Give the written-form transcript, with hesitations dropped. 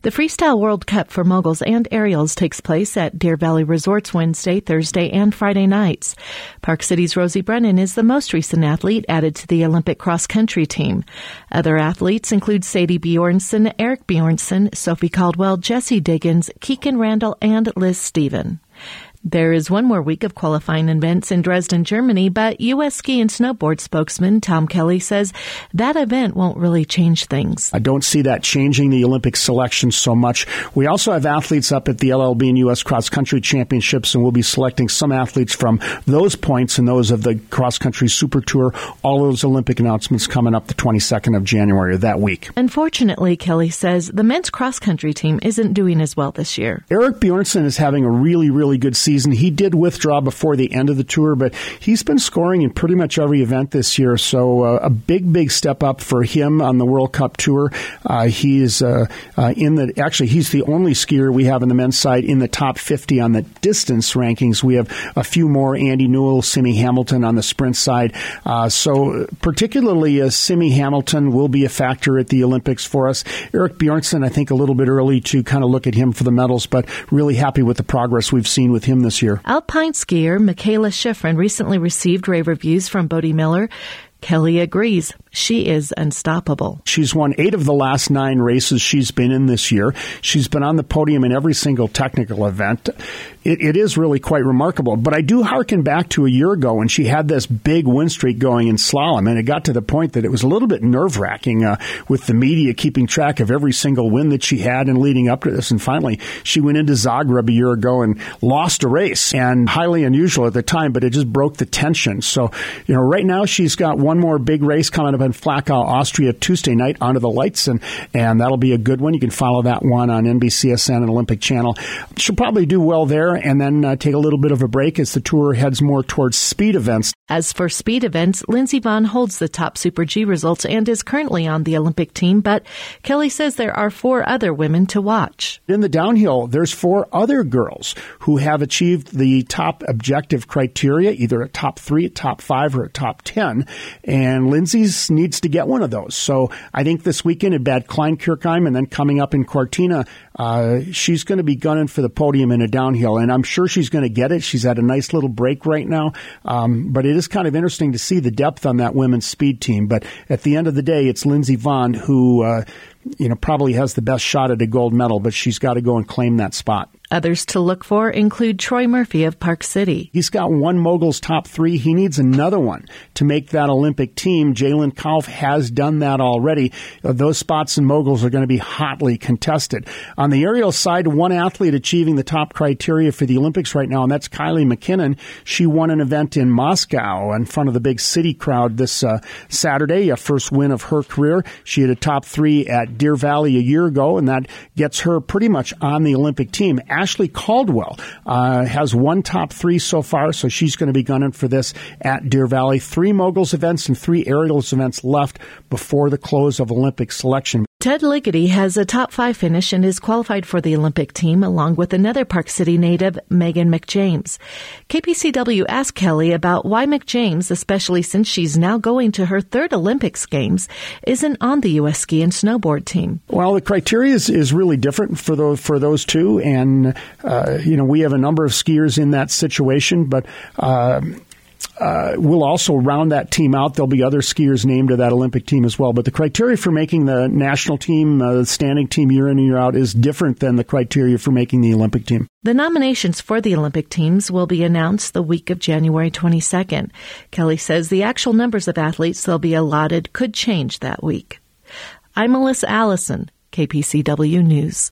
The Freestyle World Cup for moguls and aerials takes place at Deer Valley Resorts Wednesday, Thursday, and Friday nights. Park City's Rosie Brennan is the most recent athlete added to the Olympic cross-country team. Other athletes include Sadie Bjornsson, Eric Bjornsson, Sophie Caldwell, Jessie Diggins, Keegan Randall, and Liz Steven. There is one more week of qualifying events in Dresden, Germany, but U.S. ski and snowboard spokesman Tom Kelly says that event won't really change things. I don't see that changing the Olympic selection so much. We also have athletes up at the LLB and U.S. Cross Country Championships, and we'll be selecting some athletes from those points and those of the Cross Country Super Tour. All those Olympic announcements coming up the 22nd of January that week. Unfortunately, Kelly says the men's cross country team isn't doing as well this year. Eric Bjornsson is having a really, really good season. He did withdraw before the end of the tour, but he's been scoring in pretty much every event this year. So a big step up for him on the World Cup Tour. He's he's the only skier we have on the men's side in the top 50 on the distance rankings. We have a few more: Andy Newell, Simi Hamilton on the sprint side. So particularly Simi Hamilton will be a factor at the Olympics for us. Eric Bjornsson, I think a little bit early to kind of look at him for the medals, but really happy with the progress we've seen with him this year. Alpine skier Michaela Schifrin recently received rave reviews from Bodie Miller. Kelly agrees. She is unstoppable. She's won 8 of the last 9 races she's been in this year. She's been on the podium in every single technical event. It is really quite remarkable. But I do hearken back to a year ago when she had this big win streak going in slalom, and it got to the point that it was a little bit nerve-wracking with the media keeping track of every single win that she had and leading up to this. And finally, she went into Zagreb a year ago and lost a race, and highly unusual at the time, but it just broke the tension. So, right now she's got one more big race coming up in Flachau, Austria, Tuesday night onto the lights, and that'll be a good one. You can follow that one on NBCSN and Olympic Channel. She'll probably do well there and then take a little bit of a break as the tour heads more towards speed events. As for speed events, Lindsey Vonn holds the top Super G results and is currently on the Olympic team, but Kelly says there are 4 other women to watch. In the downhill, there's 4 other girls who have achieved the top objective criteria, either a top 3, a top 5, or a top 10, and Lindsay's needs to get one of those. So I think this weekend at Bad Kleinkirchheim and then coming up in Cortina, she's going to be gunning for the podium in a downhill, and I'm sure she's going to get it. She's had a nice little break right now, but it is kind of interesting to see the depth on that women's speed team. But at the end of the day, it's Lindsey Vonn who probably has the best shot at a gold medal, but she's got to go and claim that spot. Others to look for include Troy Murphy of Park City. He's got one Moguls top 3. He needs another one to make that Olympic team. Jalen Kauf has done that already. Those spots in Moguls are going to be hotly contested. On the aerial side, one athlete achieving the top criteria for the Olympics right now, and that's Kylie McKinnon. She won an event in Moscow in front of the big city crowd this Saturday, a first win of her career. She had a top 3 at Deer Valley a year ago, and that gets her pretty much on the Olympic team. Ashley Caldwell has one top 3 so far, so she's going to be gunning for this at Deer Valley. 3 Moguls events and 3 aerials events left before the close of Olympic selection. Ted Ligety has a top 5 finish and is qualified for the Olympic team, along with another Park City native, Megan McJames. KPCW asked Kelly about why McJames, especially since she's now going to her 3rd Olympics games, isn't on the U.S. ski and snowboard team. Well, the criteria is really different for those two, and we have a number of skiers in that situation, but we'll also round that team out. There'll be other skiers named to that Olympic team as well. But the criteria for making the national team, the standing team year in and year out, is different than the criteria for making the Olympic team. The nominations for the Olympic teams will be announced the week of January 22nd. Kelly says the actual numbers of athletes they'll be allotted could change that week. I'm Melissa Allison, KPCW News.